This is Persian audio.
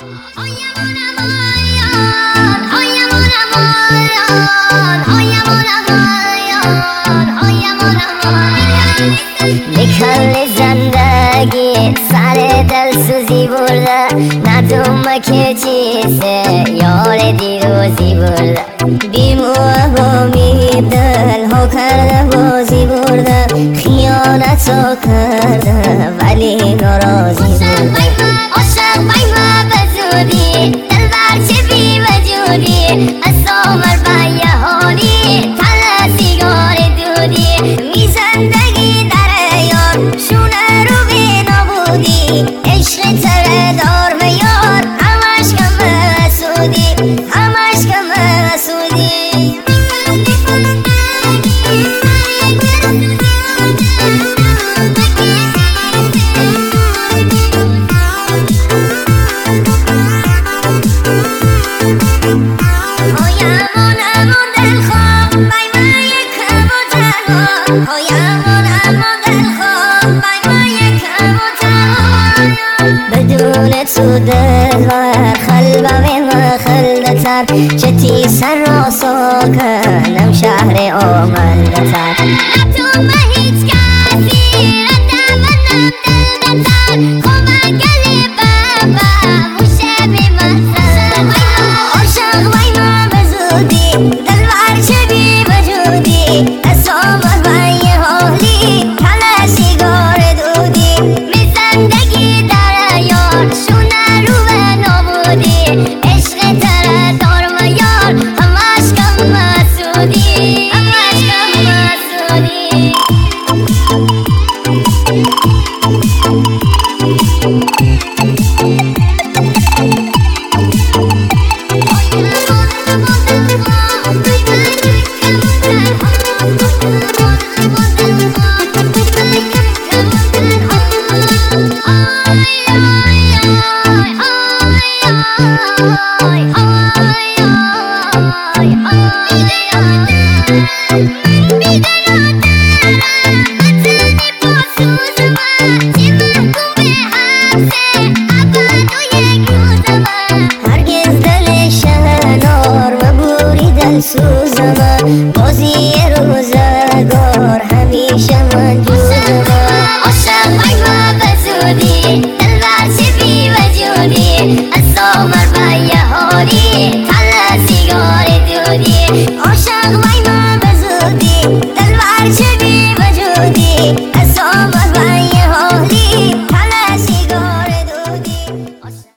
بکل زندگی سر دلسوزی برده ندومه که چیزه یار دیروزی برده بیمو امید دل ها کرده بازی برده خیانتو کرده ولی ناراضی برده عاشق بیمه بزودی دل برچه بی وجودی اصامر بیه حالی تل سیگار دودی می زندگی شونه رو بی نبودی عشق تره دار میار همش کم مسودی همش کم مسودی بدون تو دل و خلبم خلدتر چتی سر را ساکنم شهر آمدتر تو ما هیچ کسی ردمنم دلتر خوبه گلی بابا موشه بی محسن عاشق بای ما بزودی دل برچه بی وجودی اصابت بای حالی تله سیگار دودی می زندگی شونه رو به نابودی عشق تره دار میار همش کم مسودی همش کم مسودی هرگز دل شنار و بوری دل سوزم